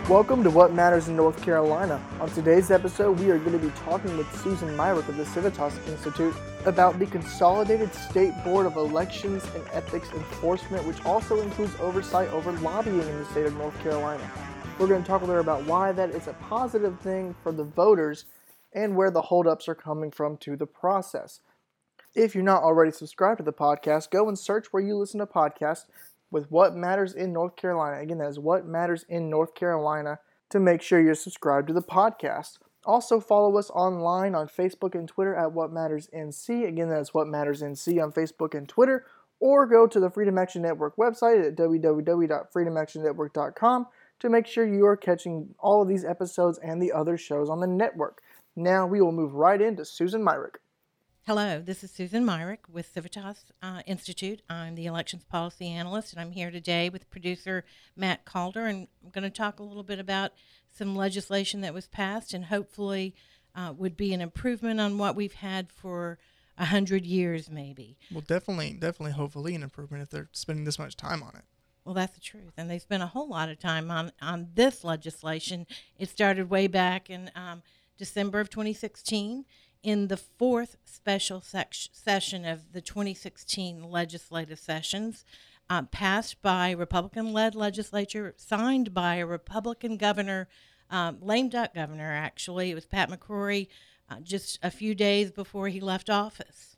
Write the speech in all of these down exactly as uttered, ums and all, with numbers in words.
Welcome to What Matters in North Carolina. On today's episode, we are going to be talking with Susan Myrick of the Civitas Institute about the Consolidated State Board of Elections and Ethics Enforcement, which also includes oversight over lobbying in the state of North Carolina. We're going to talk with her about why that is a positive thing for the voters and where the holdups are coming from to the process. If you're not already subscribed to the podcast, go and search where you listen to podcasts with What Matters in North Carolina. Again, that is What Matters in North Carolina to make sure you're subscribed to the podcast. Also, follow us online on Facebook and Twitter at What Matters N C. Again, that is What Matters N C on Facebook and Twitter. Or go to the Freedom Action Network website at w w w dot freedom action network dot com to make sure you are catching all of these episodes and the other shows on the network. Now we will move right into Susan Myrick. Hello, this is Susan Myrick with Civitas uh, Institute. I'm the elections policy analyst, and I'm here today with producer Matt Calder, and I'm going to talk a little bit about some legislation that was passed and hopefully uh, would be an improvement on what we've had for a hundred years maybe. Well, definitely, definitely, hopefully an improvement if they're spending this much time on it. Well, that's the truth, and they spent a whole lot of time on, on this legislation. It started way back in um, December of twenty sixteen. In the fourth special sec- session of the twenty sixteen legislative sessions, uh, passed by Republican-led legislature, signed by a Republican governor, um, lame duck governor, actually. It was Pat McCrory, uh, just a few days before he left office.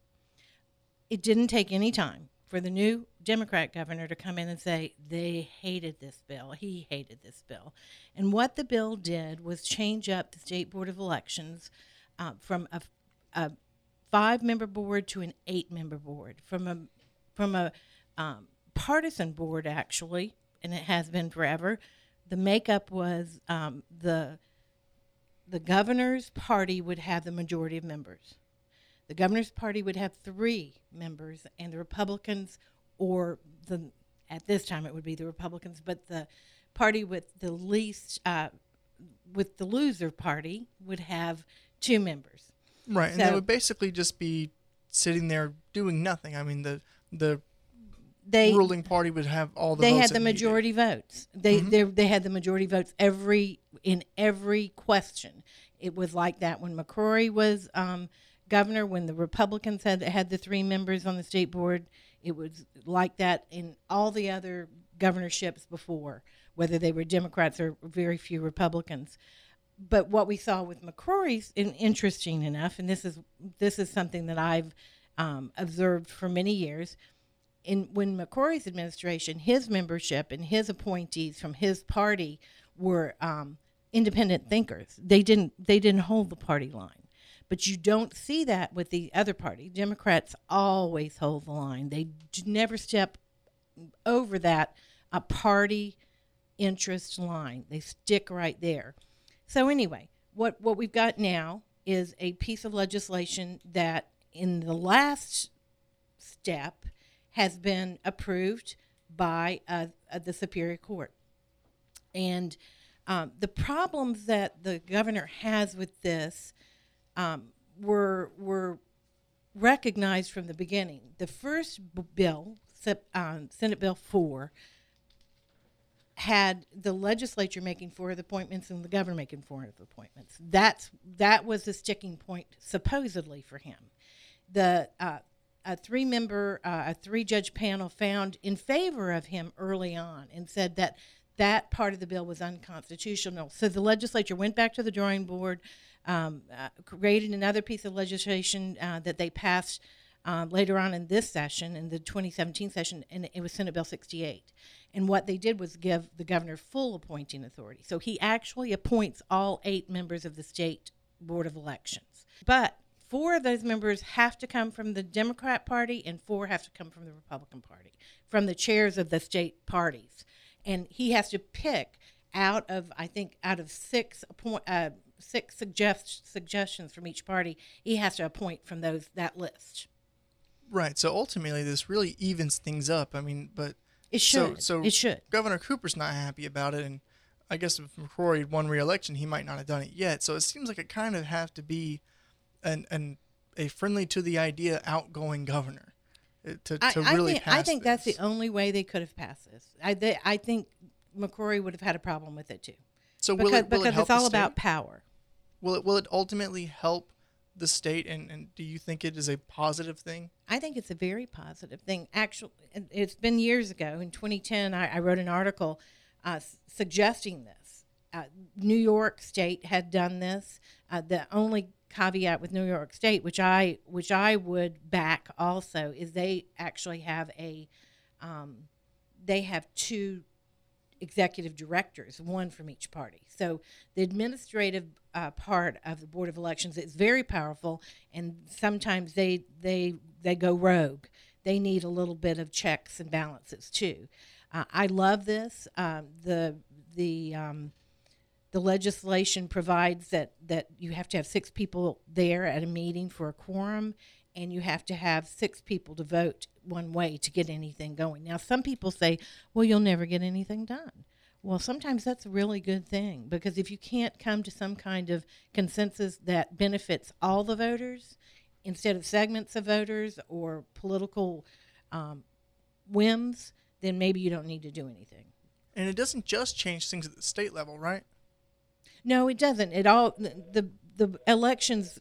It didn't take any time for the new Democrat governor to come in and say they hated this bill. He hated this bill. And what the bill did was change up the State Board of Elections Uh, from a, a five-member board to an eight-member board, from a from a um, partisan board actually, and it has been forever. The makeup was um, the the governor's party would have the majority of members. The governor's party would have three members, and the Republicans, or the at this time it would be the Republicans, but the party with the least, uh, with the loser party would have two members. Right, so, and they would basically just be sitting there doing nothing. I mean, the the they, ruling party would have all the they votes had the majority needed. votes. They, mm-hmm. they they had the majority votes every in every question. It was like that when McCrory was um, governor. When the Republicans had had the three members on the state board, it was like that in all the other governorships before, whether they were Democrats or very few Republicans. But what we saw with McCrory's, and interesting enough, and this is this is something that I've um, observed for many years, in when McCrory's administration, his membership and his appointees from his party were um, independent thinkers. They didn't they didn't hold the party line. But you don't see that with the other party. Democrats always hold the line. They never step over that a party interest line. They stick right there. So anyway, what, what we've got now is a piece of legislation that in the last step has been approved by uh, uh, the Superior Court. And um, the problems that the governor has with this um, were, were recognized from the beginning. The first b- bill, um, Senate Bill four, had the legislature making four of the appointments and the governor making four of the appointments. That's that was the sticking point supposedly for him. The uh, a three-member, uh, a three-judge panel found in favor of him early on and said that that part of the bill was unconstitutional. So the legislature went back to the drawing board, um, uh, created another piece of legislation uh, that they passed uh, later on in this session, in the twenty seventeen session, and it was Senate Bill sixty-eight. And what they did was give the governor full appointing authority. So he actually appoints all eight members of the State Board of Elections. But four of those members have to come from the Democrat Party and four have to come from the Republican Party, from the chairs of the state parties. And he has to pick out of, I think, out of six appoint, uh, six suggest, suggestions from each party, he has to appoint from those that list. Right, so ultimately this really evens things up. I mean, but... It should. So, so it should. Governor Cooper's not happy about it, and I guess if McCrory had won re-election, he might not have done it yet. So it seems like it kind of has to be an, an a friendly to the idea outgoing governor to, to I, really I think, pass I think this. that's the only way they could have passed this. I they, I think McCrory would have had a problem with it too. So will because it will because it help it's all the state? about power. Will it will it ultimately help the state? And, and do you think it is a positive thing? I think it's a very positive thing. Actually, it's been years ago. In twenty ten, I, I wrote an article uh, suggesting this. Uh, New York State had done this. Uh, the only caveat with New York State, which I which I would back also, is they actually have a um, they have two executive directors, one from each party. So the administrative uh, part of the Board of Elections is very powerful, and sometimes they they they go rogue. They need a little bit of checks and balances too. Uh, I love this. Um, the the um, the legislation provides that that you have to have six people there at a meeting for a quorum, and you have to have six people to vote one way to get anything going. Now, some people say, well, you'll never get anything done. Well, sometimes that's a really good thing, because if you can't come to some kind of consensus that benefits all the voters instead of segments of voters or political um, whims, then maybe you don't need to do anything. And it doesn't just change things at the state level, right? No, it doesn't. It all the the elections.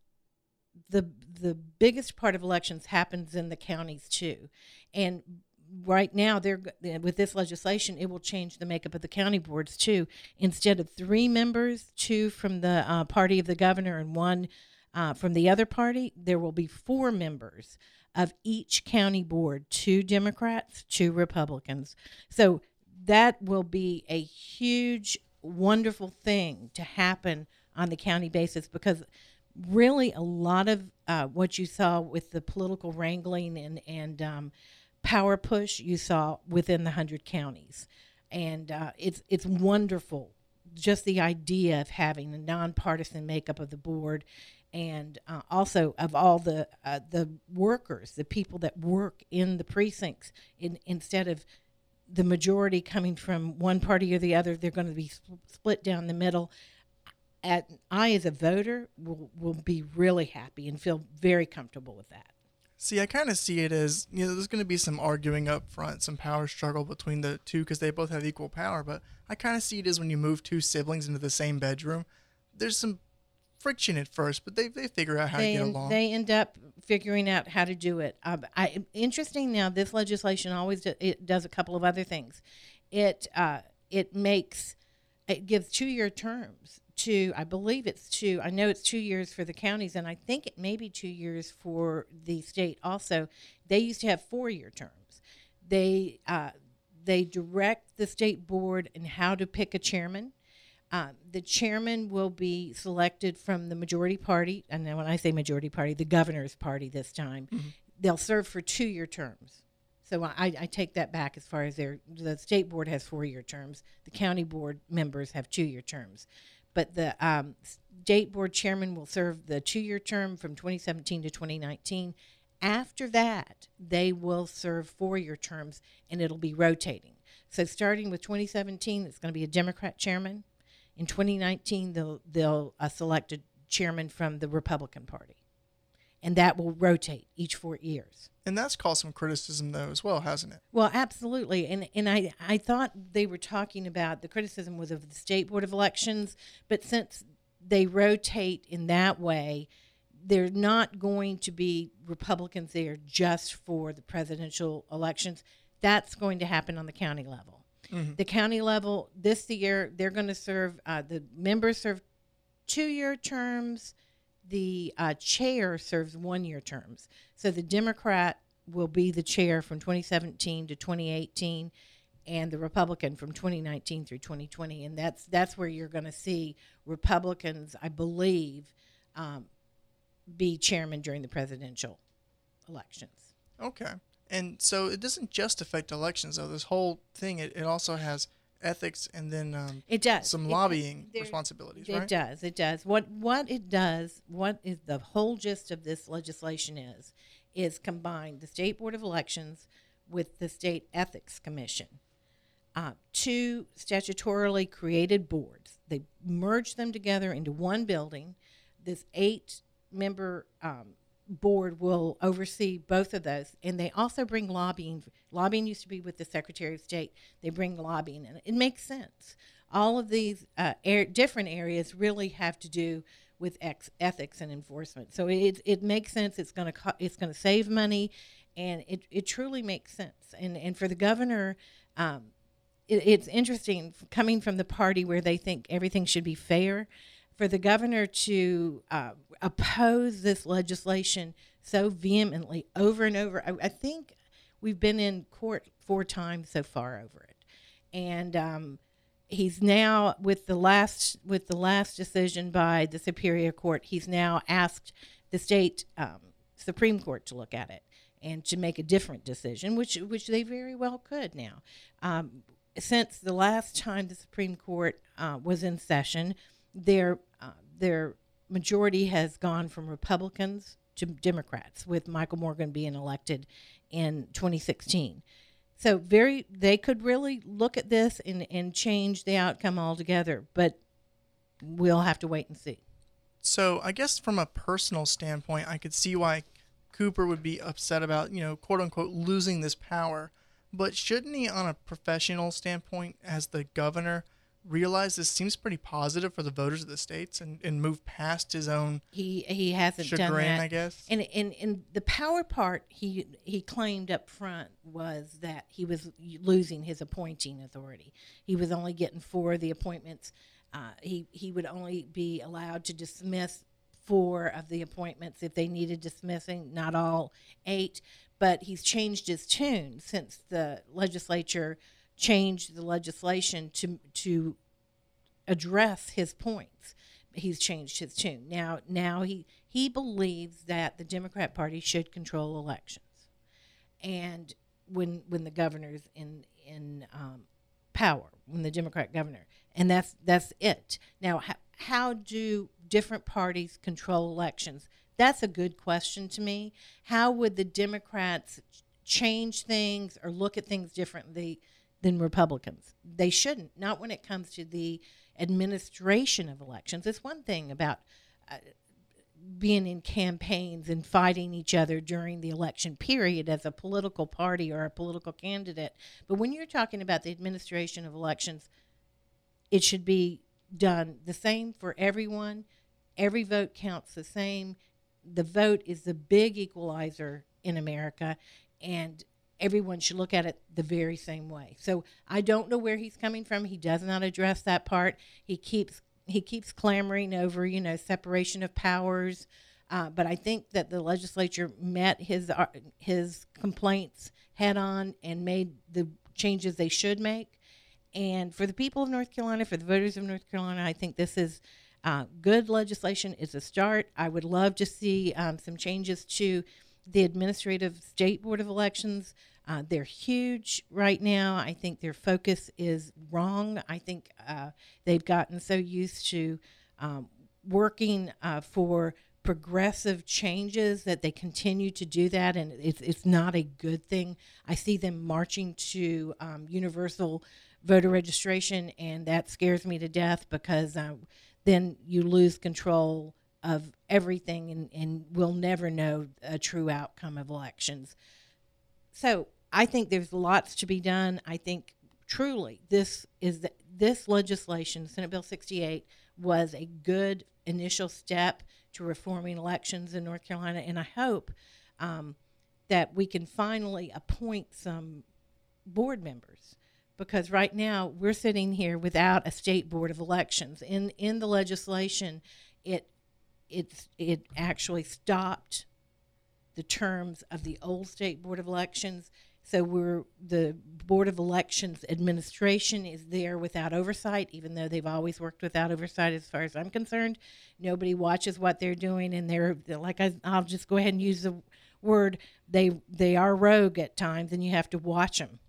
The the biggest part of elections happens in the counties too, and right now they're with this legislation, it will change the makeup of the county boards too. Instead of three members, two from the uh, party of the governor and one uh, from the other party, there will be four members of each county board: two Democrats, two Republicans. So that will be a huge, wonderful thing to happen on the county basis, because really a lot of uh, what you saw with the political wrangling and, and um, power push you saw within the hundred counties. And uh, it's it's wonderful, just the idea of having a nonpartisan makeup of the board, and uh, also of all the uh, the workers, the people that work in the precincts, in, instead of the majority coming from one party or the other, they're going to be split down the middle. At, I, as a voter, will will be really happy and feel very comfortable with that. See, I kind of see it as, you know, there's going to be some arguing up front, some power struggle between the two because they both have equal power. But I kind of see it as when you move two siblings into the same bedroom, there's some friction at first, but they they figure out how they, to get along. They end up figuring out how to do it. Uh, I, interesting now, this legislation always do, it does a couple of other things. It uh, it makes it gives two-year terms to, I believe it's two. I know it's two years for the counties, and I think it may be two years for the state also. They used to have four-year terms. They uh, they direct the state board in how to pick a chairman. Uh, the chairman will be selected from the majority party, and then when I say majority party, the governor's party this time. Mm-hmm. They'll serve for two-year terms. So I, I take that back as far as their the state board has four-year terms. The county board members have two-year terms. But the um, state board chairman will serve the two-year term from twenty seventeen to twenty nineteen. After that, they will serve four-year terms, and it'll be rotating. So starting with twenty seventeen, it's going to be a Democrat chairman. In twenty nineteen, they'll, they'll uh, select a chairman from the Republican Party, and that will rotate each four years. And that's caused some criticism, though, as well, hasn't it? Well, absolutely. And and I, I thought they were talking about the criticism was of the State Board of Elections, but since they rotate in that way, they're not going to be Republicans there just for the presidential elections. That's going to happen on the county level. Mm-hmm. The county level, this year, they're going to serve, uh, the members serve two-year terms. The uh, chair serves one-year terms. So the Democrat will be the chair from twenty seventeen to twenty eighteen, and the Republican from twenty nineteen through twenty twenty. And that's that's where you're going to see Republicans, I believe, um, be chairman during the presidential elections. Okay. And so it doesn't just affect elections, though. This whole thing, it, it also has ethics and then um, it does. some it, lobbying there, responsibilities, it right? It does. It does. What what it does, what is the whole gist of this legislation is, is combine the State Board of Elections with the State Ethics Commission. Uh, two statutorily created boards. They merge them together into one building. This eight-member um, board will oversee both of those, and they also bring lobbying. Lobbying used to be with the Secretary of State. They bring lobbying, and it makes sense. all of these uh, air, different areas really have to do with ex- ethics and enforcement. So it it makes sense. It's going to co- it's going to save money, and it, it truly makes sense. And and for the governor, um, it, it's interesting coming from the party where they think everything should be fair. For the governor to uh, oppose this legislation so vehemently over and over, I, I think we've been in court four times so far over it, and um, he's now with the last with the last decision by the Superior Court. He's now asked the state um, Supreme Court to look at it and to make a different decision, which which they very well could now. Um, since the last time the Supreme Court uh, was in session, their uh, their majority has gone from Republicans to Democrats, with Michael Morgan being elected in twenty sixteen. So very, they could really look at this and, and change the outcome altogether, but we'll have to wait and see. So I guess from a personal standpoint, I could see why Cooper would be upset about, you know, quote unquote, losing this power. But shouldn't he, on a professional standpoint, as the governor, realize this seems pretty positive for the voters of the states and, and move past his own he he hasn't chagrin, done that. I guess? And, and and the power part he he claimed up front was that he was losing his appointing authority. He was only getting four of the appointments. Uh, he he would only be allowed to dismiss four of the appointments if they needed dismissing, not all eight. But he's changed his tune since the legislature changed the legislation to to address his points. He's changed his tune. Now now he he believes that the Democrat Party should control elections. And when when the governor's in in um, power, when the Democrat governor, and that's that's it. Now how, how do different parties control elections? That's a good question to me. How would the Democrats change things or look at things differently than Republicans? They shouldn't, not when it comes to the administration of elections. It's one thing about uh, being in campaigns and fighting each other during the election period as a political party or a political candidate. But when you're talking about the administration of elections, it should be done the same for everyone. Every vote counts the same. The vote is the big equalizer in America, and everyone should look at it the very same way. So I don't know where he's coming from. He does not address that part. He keeps he keeps clamoring over, you know, separation of powers. Uh, but I think that the legislature met his uh, his complaints head on and made the changes they should make. And for the people of North Carolina, for the voters of North Carolina, I think this is uh, good legislation. It's a start. I would love to see um, some changes to the Administrative State Board of Elections. Uh, they're huge right now. I think their focus is wrong. I think uh, they've gotten so used to um, working uh, for progressive changes that they continue to do that, and it's it's not a good thing. I see them marching to um, universal voter registration, and that scares me to death because uh, then you lose control of everything, and, and we'll never know a true outcome of elections. So I think there's lots to be done. I think truly this is the, this legislation, Senate Bill sixty-eight, was a good initial step to reforming elections in North Carolina, and I hope um, that we can finally appoint some board members, because right now we're sitting here without a state board of elections. In in the legislation, it It's, it actually stopped the terms of the old state board of elections. So we're the Board of Elections administration is there without oversight, even though they've always worked without oversight as far as I'm concerned. Nobody watches what they're doing, and they're, they're like I, I'll just go ahead and use the word, they they are rogue at times, and you have to watch them.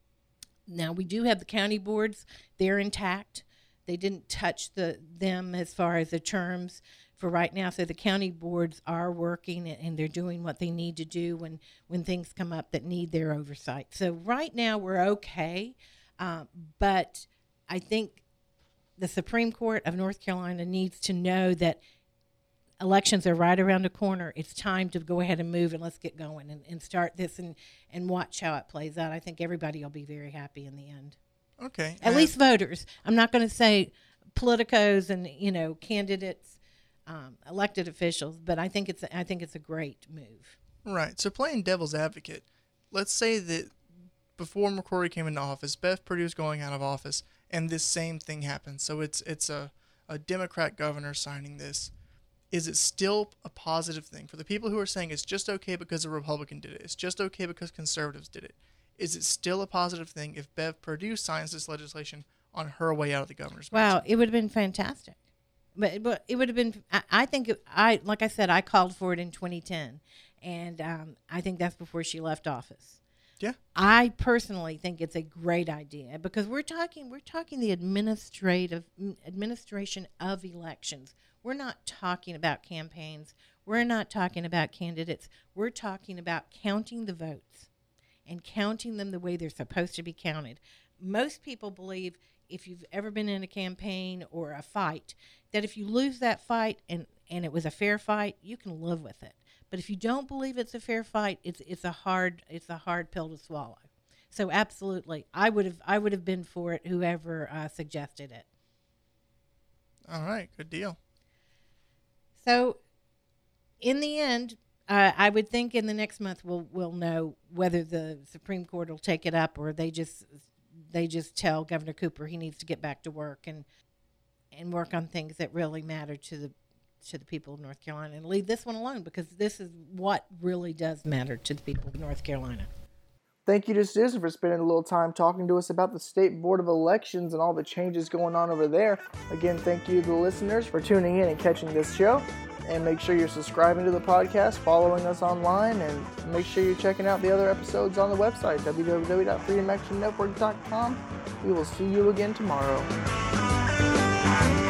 Now, we do have the county boards. They're intact. They didn't touch the them as far as the terms for right now. So the county boards are working, and they're doing what they need to do when, when things come up that need their oversight. So right now we're okay, uh, but I think the Supreme Court of North Carolina needs to know that elections are right around the corner. It's time to go ahead and move, and let's get going and, and start this and, and watch how it plays out. I think everybody will be very happy in the end. Okay. At and- least voters. I'm not going to say politicos and, you know, candidates, um, elected officials, but I think it's I think it's a great move. Right. So playing devil's advocate, let's say that before McCrory came into office, Bev Purdue's going out of office, and this same thing happens. So it's it's a, a Democrat governor signing this. Is it still a positive thing for the people who are saying it's just okay because a Republican did it? It's just okay because conservatives did it. Is it still a positive thing if Bev Perdue signs this legislation on her way out of the governor's mansion? Wow, it would have been fantastic. But but it would have been. I, I think it, I like I said, I called for it in twenty ten, and um, I think that's before she left office. Yeah. I personally think it's a great idea because we're talking we're talking the administrative administration of elections. We're not talking about campaigns. We're not talking about candidates. We're talking about counting the votes and counting them the way they're supposed to be counted. Most people believe, if you've ever been in a campaign or a fight, that if you lose that fight and, and it was a fair fight, you can live with it. But if you don't believe it's a fair fight, it's it's a hard it's a hard pill to swallow. So absolutely, I would have I would have been for it. Whoever uh, suggested it. All right, good deal. So, in the end, uh, I would think in the next month we'll we'll know whether the Supreme Court will take it up or they just they just tell Governor Cooper he needs to get back to work and and work on things that really matter to the to the people of North Carolina and leave this one alone because this is what really does matter to the people of North Carolina. Thank you to Susan for spending a little time talking to us about the State Board of Elections and all the changes going on over there. Again, thank you to the listeners for tuning in and catching this show. And make sure you're subscribing to the podcast, following us online, and make sure you're checking out the other episodes on the website, w w w dot freedom action network dot com. We will see you again tomorrow.